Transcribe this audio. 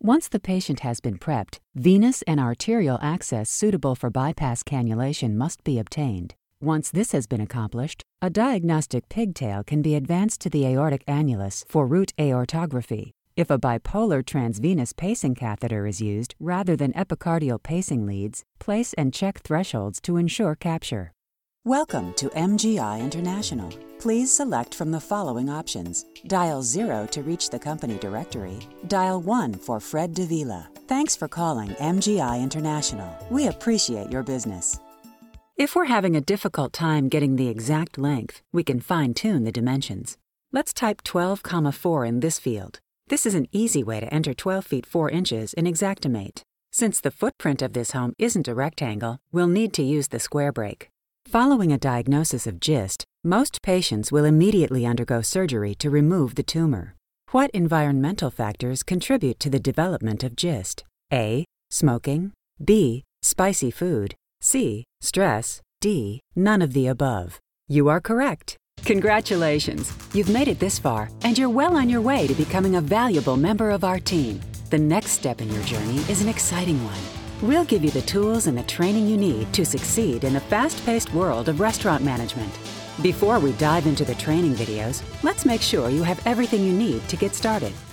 Once the patient has been prepped, venous and arterial access suitable for bypass cannulation must be obtained. Once this has been accomplished, a diagnostic pigtail can be advanced to the aortic annulus for root aortography. If a bipolar transvenous pacing catheter is used rather than epicardial pacing leads, place and check thresholds to ensure capture. Welcome to MGI International. Please select from the following options. Dial 0 to reach the company directory. Dial 1 for Fred Davila. Thanks for calling MGI International. We appreciate your business. If we're having a difficult time getting the exact length, we can fine-tune the dimensions. Let's type 12,4 in this field. This is an easy way to enter 12 feet 4 inches in Xactimate. Since the footprint of this home isn't a rectangle, we'll need to use the square break. Following a diagnosis of GIST, most patients will immediately undergo surgery to remove the tumor. What environmental factors contribute to the development of GIST? A. Smoking. B. Spicy food. C. Stress. D. None of the above. You are correct. Congratulations! You've made it this far, and you're well on your way to becoming a valuable member of our team. The next step in your journey is an exciting one. We'll give you the tools and the training you need to succeed in the fast-paced world of restaurant management. Before we dive into the training videos, let's make sure you have everything you need to get started.